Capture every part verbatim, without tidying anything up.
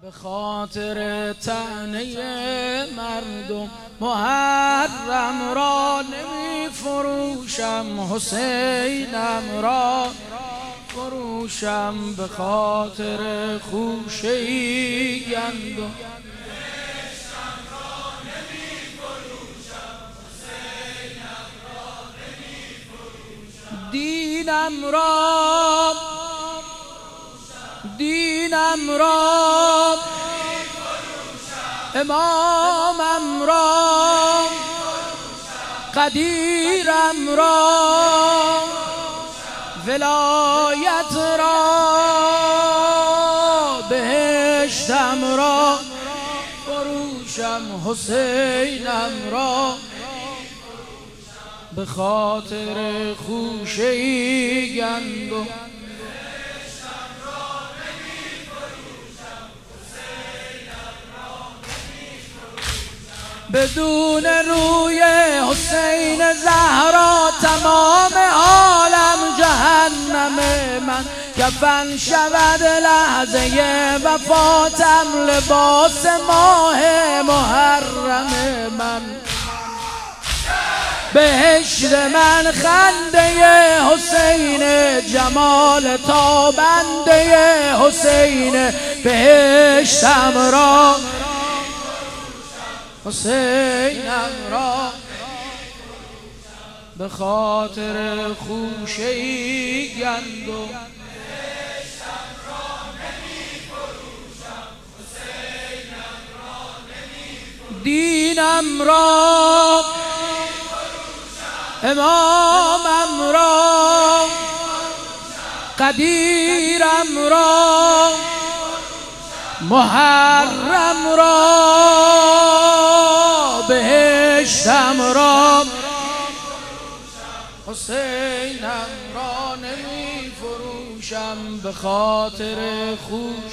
به خاطر طعنه مردم محرم را نمی فروشم، حسینم را فروشم. به خاطر خوشه گندم دینم را دینم را امامم را قدیرم را ولایت را بهشتم را فروشم، حسینم را به خاطر خوشه گندم بدون روی حسین زهرا تمام عالم جهنم من. کفن شود لحظه وفاتم، لباس ماه محرم من. بهشت من خنده حسین، جمال تابنده حسین. بهشتم را حسینم را به خاطر خوشه گندم دینم را امامم را قدیرم را محرم را بهشتم را حسینم را نمی فروشم. به خاطر خوش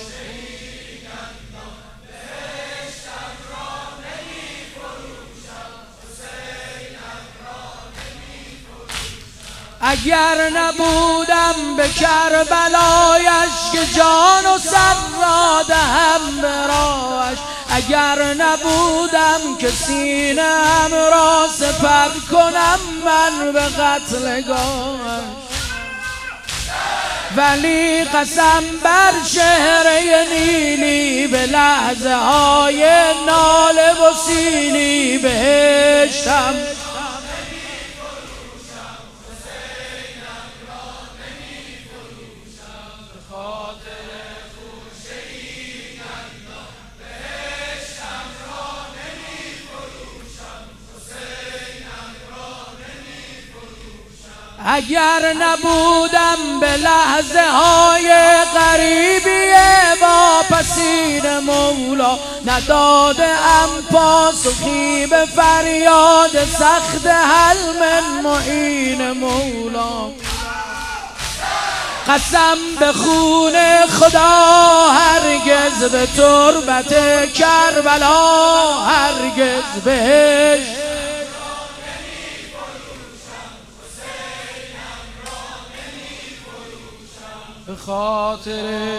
اگر نبودم به کربلایش که جان و سر را دهم به راهش. اگر نبودم که سینه‌ام را سپر کنم من به قتلگاهش. ولی قسم بر چهره نیلی به لحظه های ناله و سیلی بهشتم اگر نبودم به لحظه های غریبی واپسین مولا. نداده ام پاسخی به فریاد سخت حل من معین مولا. قسم به خون خدا هرگز به تربت کربلا هرگز بهش به خاطر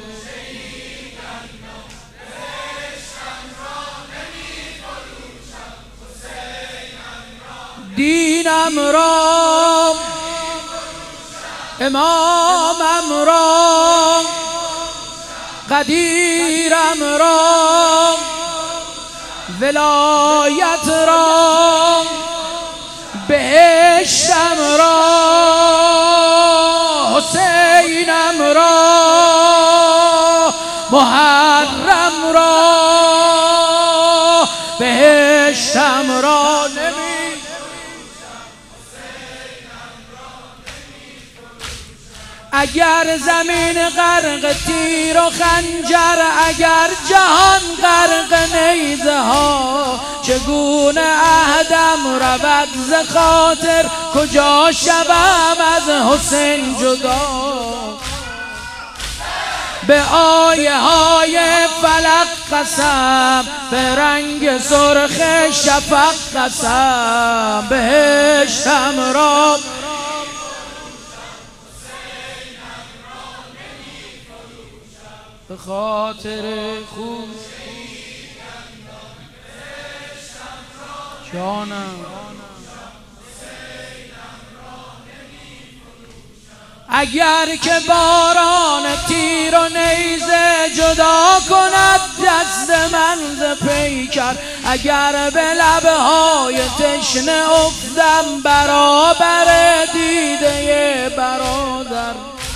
دینم را امامم را قدیرم را ولایت را بهشتم را حسینم را محرم را بهشتم را نمی اگر زمین غرق تیر و خنجر، اگر جهان غرق نیزه ها، چگونه عهدم رود ز خاطر، کجا شوم از حسین جدا. به آیه های فلک قسم، به رنگ سرخ شفق قسم، بهشتم را به خاطر خوب جانم. اگر که باران تیر و نیزه جدا کند دست من ز پیکر، اگر به لبهای تشنه افتم برابر دیده برادر،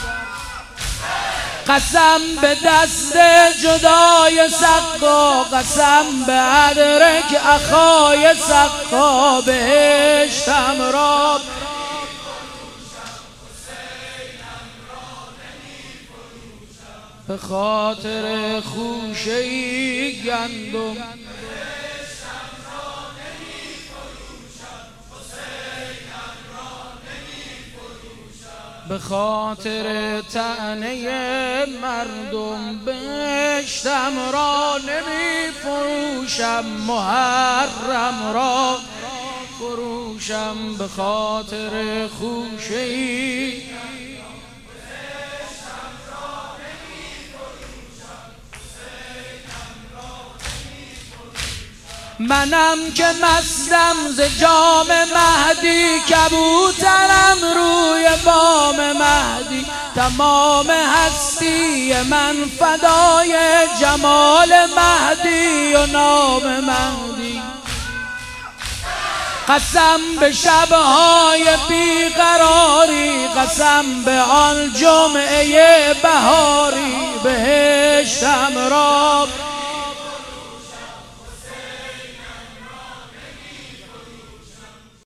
قسم به دست جدای سقا، قسم به ادرک اخای سقا، بهشتم را به خاطر خوشه ای گندم. به خاطر طعنه مردم بهشتم را نمی فروشم، محرم را فروشم. به خاطر خوشه ای منم که مستم ز جام مهدی، کبوترم روی بام مهدی. تمام هستی من فدای جمال مهدی و نام مهدی. قسم به شبهای بیقراری، قسم به آن جمعه بهاری، بهشتم را